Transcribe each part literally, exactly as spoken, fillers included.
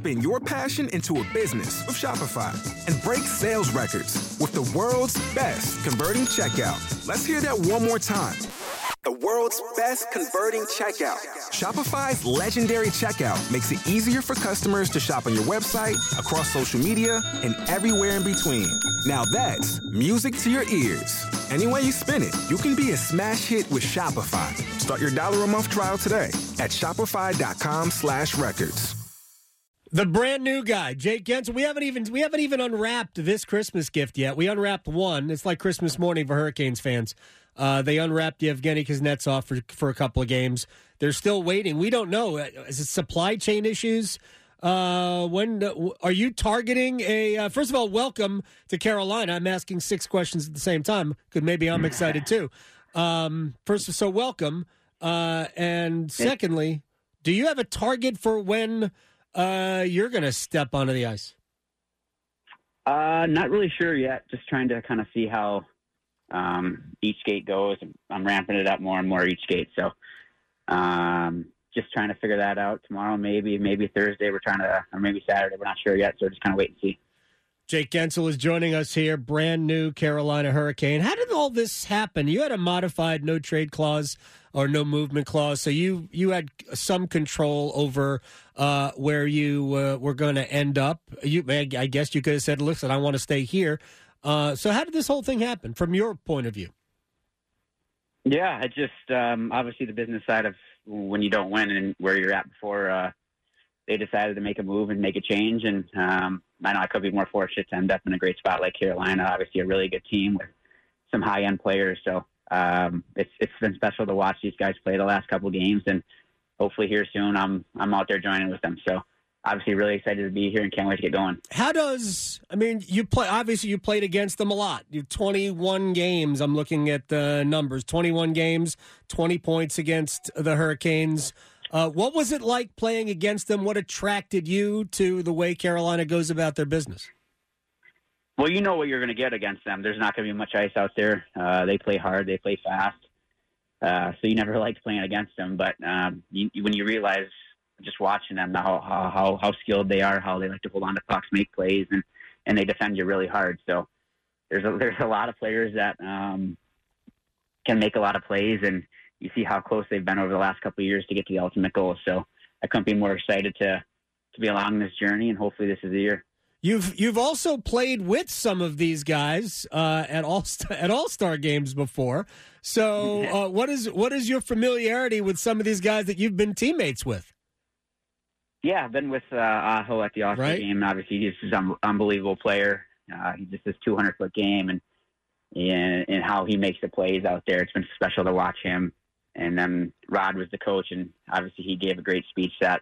spin your passion into a business with Shopify and break sales records with the world's best converting checkout. Let's hear that one more time. The world's best converting checkout. Shopify's legendary checkout makes it easier for customers to shop on your website, across social media, and everywhere in between. Now that's music to your ears. Any way you spin it, you can be a smash hit with Shopify. Start your dollar a month trial today at shopify.com slash records. The brand new guy, Jake Guentzel. We haven't even we haven't even unwrapped this Christmas gift yet. We unwrapped one. It's like Christmas morning for Hurricanes fans. Uh, they unwrapped Yevgeny Kuznetsov for for a couple of games. They're still waiting. We don't know. Is it supply chain issues? Uh, when are you targeting a? Uh, first of all, welcome to Carolina. I'm asking six questions at the same time because maybe I'm excited too. Um, first, so welcome. Uh, and secondly, do you have a target for when uh, you're going to step onto the ice? Uh, not really sure yet. Just trying to kind of see how um, each skate goes. I'm ramping it up more and more each skate. So um, just trying to figure that out tomorrow, maybe, maybe Thursday. We're trying to, or maybe Saturday. We're not sure yet. So just kind of wait and see. Jake Guentzel is joining us here, brand new Carolina Hurricane. How did all this happen? You had a modified no trade clause or no movement clause, so you you had some control over uh, where you uh, were going to end up. You, I guess you could have said, listen, I want to stay here. Uh, so how did this whole thing happen from your point of view? Yeah, it just um, obviously the business side of when you don't win and where you're at before uh, they decided to make a move and make a change. And um, I know I could be more fortunate to end up in a great spot like Carolina, obviously a really good team with some high-end players. So um, it's it's been special to watch these guys play the last couple of games, and hopefully here soon I'm I'm out there joining with them. So obviously really excited to be here and can't wait to get going. How does, I mean, you play, obviously you played against them a lot. You twenty-one games, I'm looking at the numbers, twenty-one games, twenty points against the Hurricanes. Uh, what was it like playing against them? What attracted you to the way Carolina goes about their business? Well, you know what you're going to get against them. There's not going to be much ice out there. Uh, they play hard. They play fast. Uh, so you never liked playing against them. But um, you, when you realize just watching them, how, how how skilled they are, how they like to hold on to pucks, make plays, and, and they defend you really hard. So there's a, there's a lot of players that um, can make a lot of plays, and you see how close they've been over the last couple of years to get to the ultimate goal. So I couldn't be more excited to to be along this journey, and hopefully this is the year. You've you've also played with some of these guys uh, at all at All Star games before. So uh, what is what is your familiarity with some of these guys that you've been teammates with? Yeah, I've been with uh, Aho at the All Star right. game. Obviously, he's just an unbelievable player. Uh, he just this two hundred foot game, and, and and how he makes the plays out there. It's been special to watch him. And then Rod was the coach, and obviously he gave a great speech that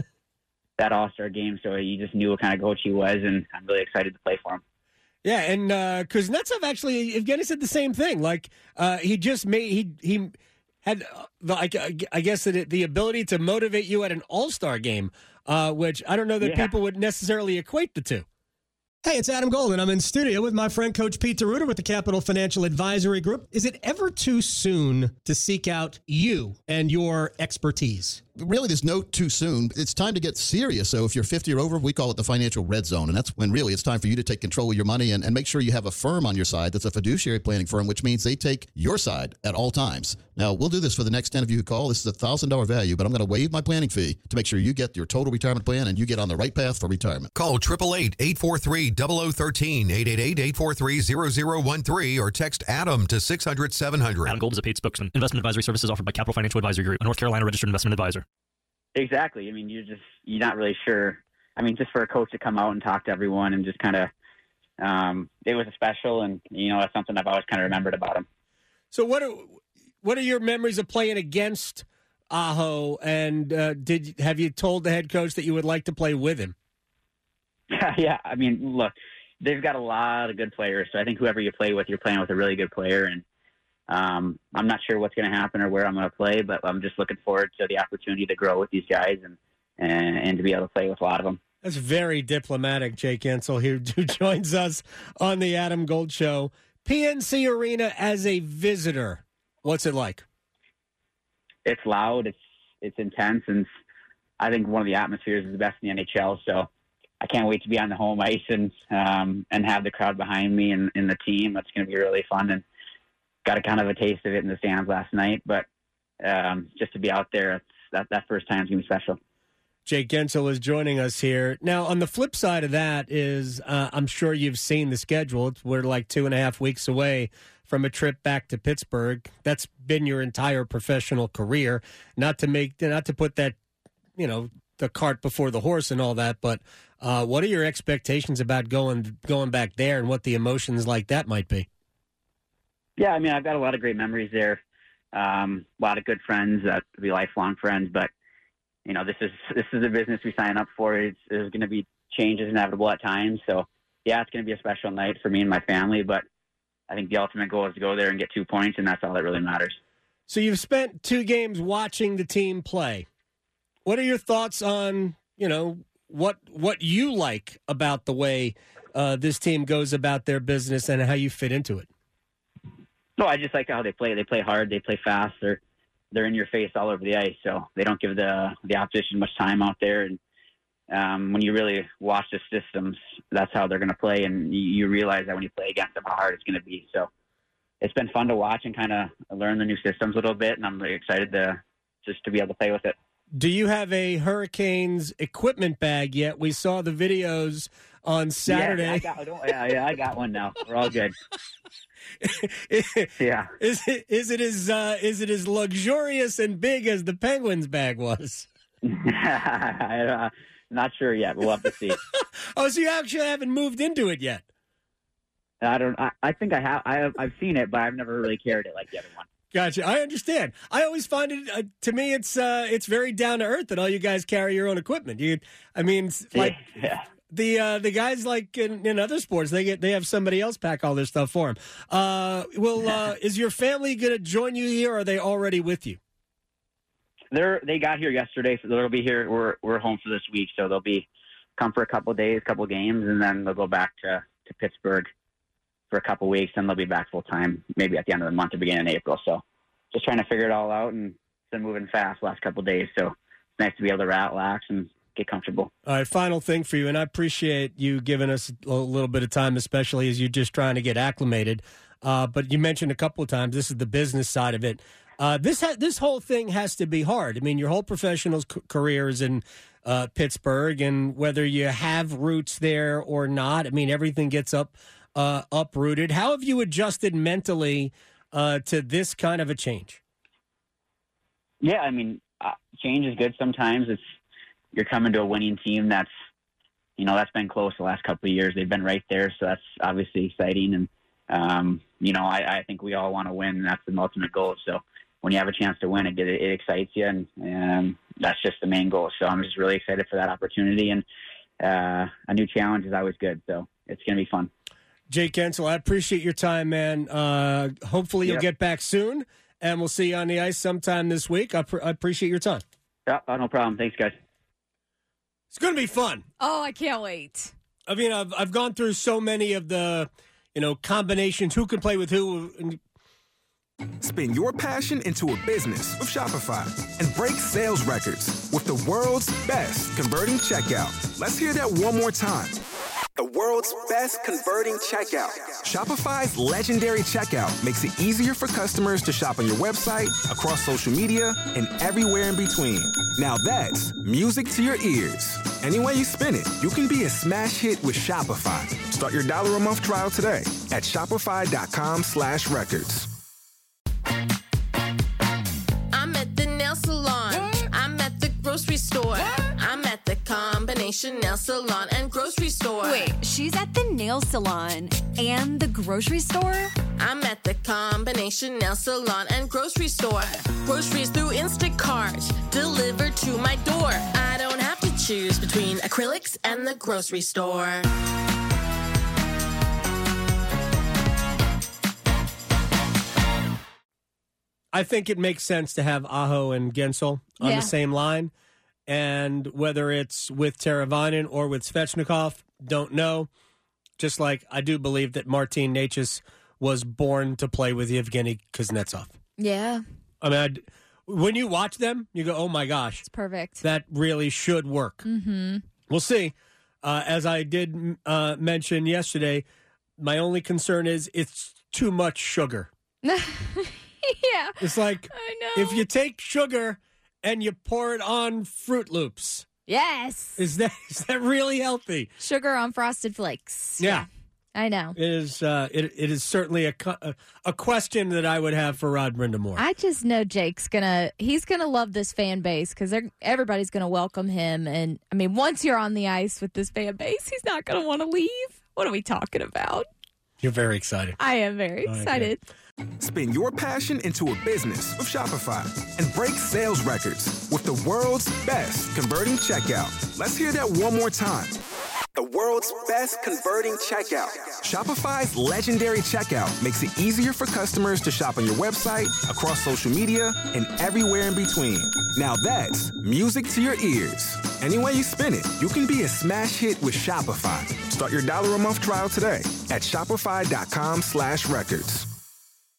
that All-Star game, so you just knew what kind of coach he was, and I'm really excited to play for him. Yeah, and uh, Kuznetsov actually, Evgeny said the same thing. Like uh, he just made he he had uh, the, I, I guess the, the ability to motivate you at an All-Star game, uh, which I don't know that yeah. people would necessarily equate the two. Hey, it's Adam Golden. I'm in studio with my friend Coach Pete DeRuiter with the Capital Financial Advisory Group. Is it ever too soon to seek out you and your expertise? Really, there's no too soon. It's time to get serious. So if you're fifty or over, we call it the financial red zone. And that's when really it's time for you to take control of your money and, and make sure you have a firm on your side that's a fiduciary planning firm, which means they take your side at all times. Now, we'll do this for the next ten of you who call. This is a one thousand dollars value, but I'm going to waive my planning fee to make sure you get your total retirement plan and you get on the right path for retirement. Call eight eight eight, eight four three, zero zero one three, eight eight eight, eight four three, zero zero one three, or text Adam to six hundred, seven hundred. Adam Gold is a paid spokesman. Investment advisory services offered by Capital Financial Advisory Group, a North Carolina registered investment advisor. Exactly. I mean, you're just, you're not really sure. I mean, just for a coach to come out and talk to everyone and just kind of, um, it was a special, and, you know, that's something I've always kind of remembered about him. So what are, what are your memories of playing against Aho, and uh, did have you told the head coach that you would like to play with him? Yeah, yeah. I mean, look, they've got a lot of good players, so I think whoever you play with, you're playing with a really good player, and Um, I'm not sure what's going to happen or where I'm going to play, but I'm just looking forward to the opportunity to grow with these guys and, and, and to be able to play with a lot of them. That's very diplomatic, Jake Guentzel here, who joins us on the Adam Gold Show. P N C Arena as a visitor, what's it like? It's loud, it's it's intense, and I think one of the atmospheres is the best in the N H L. So I can't wait to be on the home ice and um, and have the crowd behind me and, and the team. That's going to be really fun. And got a kind of a taste of it in the stands last night. But um, just to be out there, it's, that, that first time is going to be special. Jake Guentzel is joining us here. Now, on the flip side of that is uh, I'm sure you've seen the schedule. It's, we're like two and a half weeks away from a trip back to Pittsburgh. That's been your entire professional career. Not to make, not to put that, you know, the cart before the horse and all that, but uh, what are your expectations about going going back there and what the emotions like that might be? Yeah, I mean, I've got a lot of great memories there. Um, a lot of good friends that will be lifelong friends, but you know, this is this is the business we sign up for. It's, there's going to be changes inevitable at times. So, yeah, it's going to be a special night for me and my family. But I think the ultimate goal is to go there and get two points, and that's all that really matters. So you've spent two games watching the team play. What are your thoughts on, you know, what what you like about the way uh, this team goes about their business and how you fit into it? No, I just like how they play. They play hard. They play fast. They're they're in your face all over the ice, so they don't give the the opposition much time out there. And um, when you really watch the systems, that's how they're going to play, and you, you realize that when you play against them, how hard it's going to be. So it's been fun to watch and kind of learn the new systems a little bit, and I'm really excited to just to be able to play with it. Do you have a Hurricanes equipment bag yet? We saw the videos on Saturday. Yeah, I got, yeah, yeah, I got one now. We're all good. Yeah. Is it is it as uh, is it as luxurious and big as the Penguins bag was? I'm uh, not sure yet. We'll have to see. Oh, so you actually haven't moved into it yet? I don't. I, I think I have. I have. I've seen it, but I've never really carried it like the other one. Gotcha. I understand. I always find it. Uh, to me, it's uh, it's very down to earth that all you guys carry your own equipment. You, I mean, like. Yeah. The uh, the guys like in, in other sports, they get they have somebody else pack all their stuff for them. Uh, well, uh, is your family going to join you here, or are they already with you? They're they got here yesterday, so they'll be here. We're we're home for this week, so they'll be come for a couple of days, couple of games, and then they'll go back to, to Pittsburgh for a couple of weeks, and they'll be back full time maybe at the end of the month or beginning of April. So just trying to figure it all out, and it's been moving fast the last couple of days. So it's nice to be able to relax and get comfortable. All right, final thing for you, and I appreciate you giving us a little bit of time, especially as you're just trying to get acclimated. Uh, but you mentioned a couple of times this is the business side of it. Uh, this ha- this whole thing has to be hard. I mean, your whole professional c- career is in uh, Pittsburgh, and whether you have roots there or not, I mean, everything gets up uh, uprooted. How have you adjusted mentally uh, to this kind of a change? Yeah, I mean, uh, change is good sometimes. It's you're coming to a winning team that's, you know, that's been close the last couple of years. They've been right there, so that's obviously exciting. And, um, you know, I, I think we all want to win, and that's the ultimate goal. So when you have a chance to win, it, it, it excites you, and, and that's just the main goal. So I'm just really excited for that opportunity, and uh, a new challenge is always good. So it's going to be fun. Jake Guentzel, I appreciate your time, man. Uh, hopefully you'll yep. get back soon, and we'll see you on the ice sometime this week. I, pr- I appreciate your time. Yeah, oh, no problem. Thanks, guys. It's going to be fun. Oh, I can't wait. I mean, I've I've gone through so many of the, you know, combinations, who can play with who. And spin your passion into a business with Shopify and break sales records with the world's best converting checkout. Let's hear that one more time. The world's best converting checkout. Shopify's legendary checkout makes it easier for customers to shop on your website, across social media, and everywhere in between. Now that's music to your ears. Any way you spin it, you can be a smash hit with Shopify. Start your dollar a month trial today at shopify.com slash records. I'm at the nail salon. What? I'm at the grocery store. What? I'm at the combination nail salon and grocery store. Wait, she's at the nail salon and the grocery store? I'm at the combination nail salon and grocery store. Groceries through Instacart, delivered to my door. I don't have to choose between acrylics and the grocery store. I think it makes sense to have Aho and Guentzel on Yeah. the same line. And whether it's with Teravainen or with Svechnikov, don't know. Just like I do believe that Martin Necas was born to play with Yevgeny Kuznetsov. Yeah. I mean, I'd, when you watch them, you go, oh my gosh. It's perfect. That really should work. Mm-hmm. We'll see. Uh, as I did uh, mention yesterday, my only concern is it's too much sugar. Yeah. It's like I know. if you take sugar and you pour it on Fruit Loops. Yes. Is that is that really healthy? Sugar on Frosted Flakes. Yeah. I know. It is uh, it, it is certainly a, a, a question that I would have for Rod Brindamore. I just know Jake's gonna he's gonna love this fan base because everybody's gonna welcome him. And I mean, once you're on the ice with this fan base, he's not gonna want to leave. What are we talking about? You're very excited. I am very excited. Spin your passion into a business with Shopify and break sales records with the world's best converting checkout. Let's hear that one more time. The world's best converting checkout. Shopify's legendary checkout makes it easier for customers to shop on your website, across social media, and everywhere in between. Now that's music to your ears. Any way you spin it, you can be a smash hit with Shopify. Start your dollar a month trial today at shopify.com slash records.